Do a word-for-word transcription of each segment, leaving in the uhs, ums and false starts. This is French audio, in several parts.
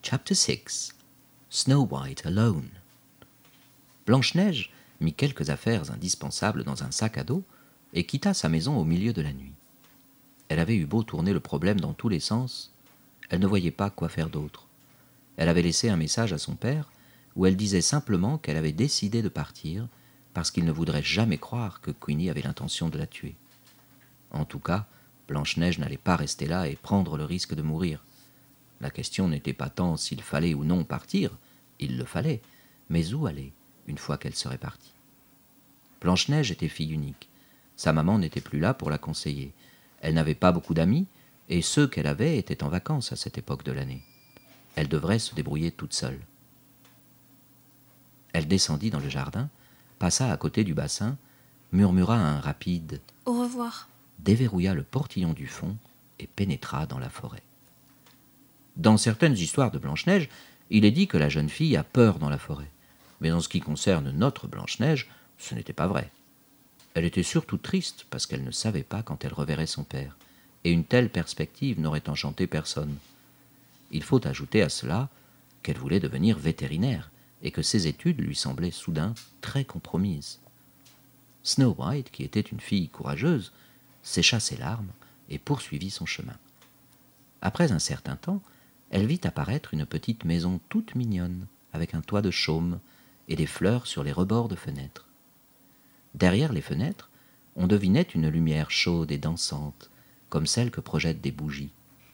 Chapter six. Snow White Alone. Blanche-Neige mit quelques affaires indispensables dans un sac à dos et quitta sa maison au milieu de la nuit. Elle avait eu beau tourner le problème dans tous les sens, elle ne voyait pas quoi faire d'autre. Elle avait laissé un message à son père où elle disait simplement qu'elle avait décidé de partir parce qu'il ne voudrait jamais croire que Queenie avait l'intention de la tuer. En tout cas, Blanche-Neige n'allait pas rester là et prendre le risque de mourir. La question n'était pas tant s'il fallait ou non partir, il le fallait, mais où aller une fois qu'elle serait partie. Blanche-Neige était fille unique. Sa maman n'était plus là pour la conseiller. Elle n'avait pas beaucoup d'amis, et ceux qu'elle avait étaient en vacances à cette époque de l'année. Elle devrait se débrouiller toute seule. Elle descendit dans le jardin, passa à côté du bassin, murmura un rapide « Au revoir », déverrouilla le portillon du fond et pénétra dans la forêt. Dans certaines histoires de Blanche-Neige, il est dit que la jeune fille a peur dans la forêt. Mais en ce qui concerne notre Blanche-Neige, ce n'était pas vrai. Elle était surtout triste parce qu'elle ne savait pas quand elle reverrait son père, et une telle perspective n'aurait enchanté personne. Il faut ajouter à cela qu'elle voulait devenir vétérinaire, et que ses études lui semblaient soudain très compromises. Snow White, qui était une fille courageuse, sécha ses larmes et poursuivit son chemin. Après un certain temps, elle vit apparaître une petite maison toute mignonne, avec un toit de chaume et des fleurs sur les rebords de fenêtres. Derrière les fenêtres, on devinait une lumière chaude et dansante, comme celle que projettent des bougies.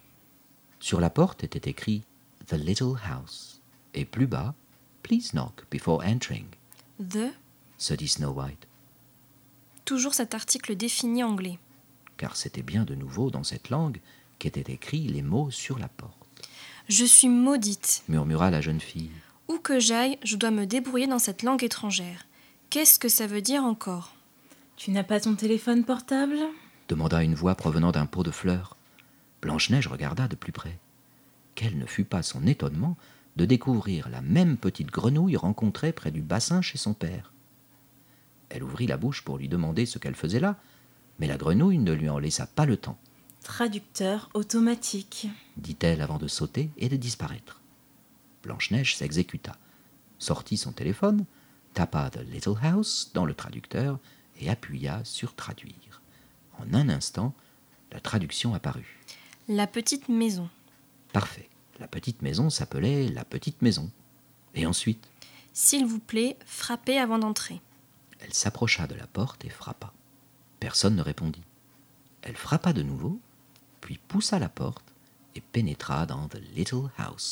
Sur la porte était écrit « The Little House » et plus bas « Please knock before entering ». « The » se dit Snow White. Toujours cet article défini anglais. Car c'était bien de nouveau dans cette langue qu'étaient écrits les mots sur la porte. « Je suis maudite », murmura la jeune fille. « Où que j'aille, je dois me débrouiller dans cette langue étrangère. Qu'est-ce que ça veut dire encore ?»« Tu n'as pas ton téléphone portable ?» demanda une voix provenant d'un pot de fleurs. Blanche-Neige regarda de plus près. Quel ne fut pas son étonnement de découvrir la même petite grenouille rencontrée près du bassin chez son père. Elle ouvrit la bouche pour lui demander ce qu'elle faisait là, mais la grenouille ne lui en laissa pas le temps. « Traducteur automatique », dit-elle avant de sauter et de disparaître. Blanche-Neige s'exécuta, sortit son téléphone, tapa « The Little House » dans le traducteur et appuya sur « Traduire ». En un instant, la traduction apparut. « La petite maison ». Parfait. La petite maison s'appelait la petite maison. Et ensuite ? S'il vous plaît, frappez avant d'entrer. Elle s'approcha de la porte et frappa. Personne ne répondit. Elle frappa de nouveau, puis poussa la porte et pénétra dans « The Little House ».